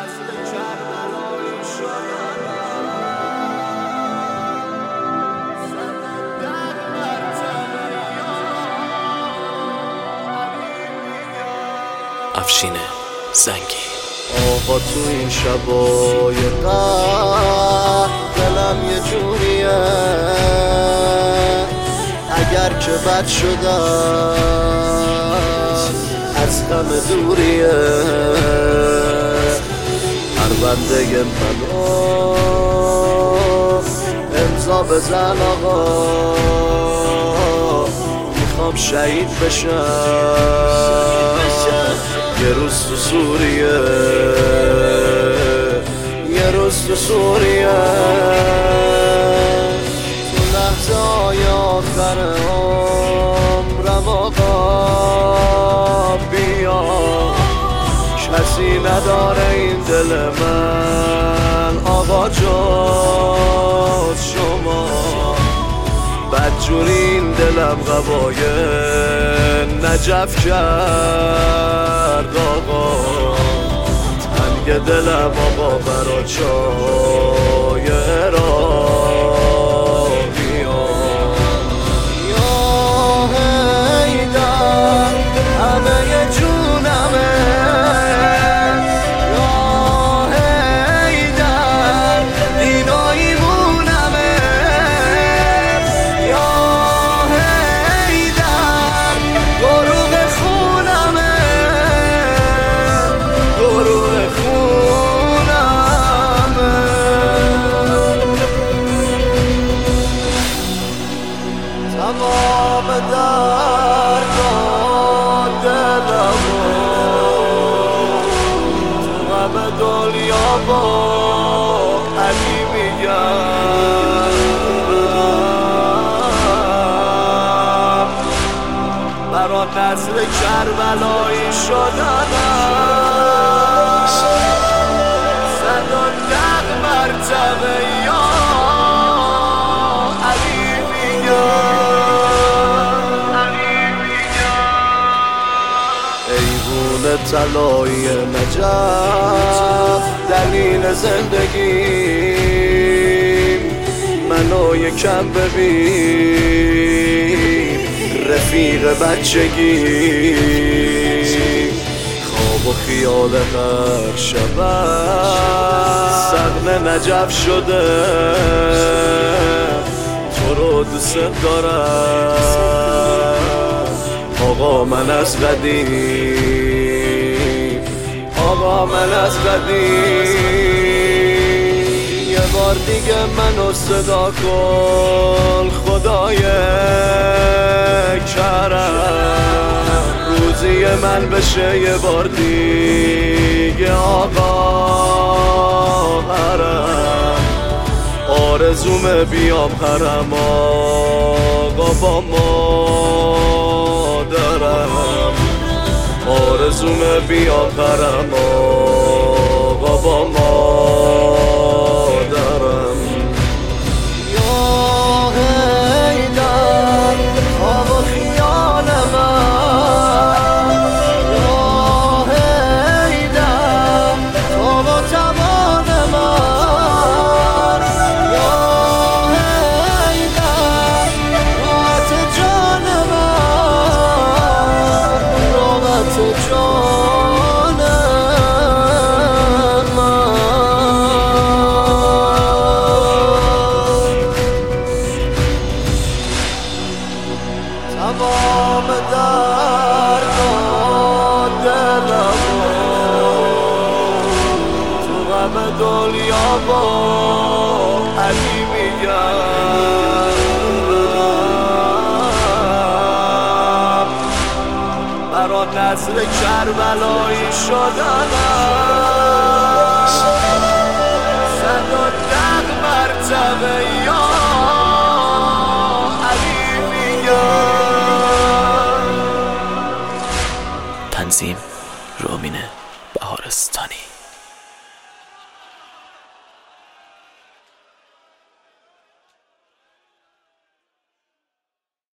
افشین زنگی. آقا تو این شبای قهر دلم یه جوریه، اگر که بد شدم از غم دوریه. هر بنده منو امضا بزن آقا، میخوام شهید بشم یه روز تو سوریه، یه روز تو سوریه. تو لحظه های آخر عمرم آقا بیا، کسی نداره این دل من آقا جز شما. بدجوری این دلم قبای نجف کرد آقا، تنگ دلم آقا برا چای عراقیان. یا حیدر همه جونمه، یا حیدر اینا ایمونمه، یا حیدر گروه خونمه، گروه خونمه. تمام دردا دلمو تو غم دنیا با علی میگم، برا نسل کربلایی شدنم 110 مرتبه یا علی میگم. ایوون طلایی نجف دلیل زندگیم، منو یکم ببین رفیق بچگی. خواب و خیال هر شبم سقن نجف شده، تو رو دوست دارم آقا من از قدیم، آقا من از قدیم. یه بار دیگه منو صدا کن خدای کرم، روزی من بشه یه بار دیگه آقا حرم. آرزومه بیام حرم آقا با مادرم، آرزومه بیام حرم آقا با مادرم. یا حیدر خواب و خیال من، یا حیدر تو و توان من، یا حیدر راحت جان من، راحت جان من. تمام دردا دلمو تو غم دنیا با علی میگم، برا نسل کربلایی شدنم 110 مرتبه یا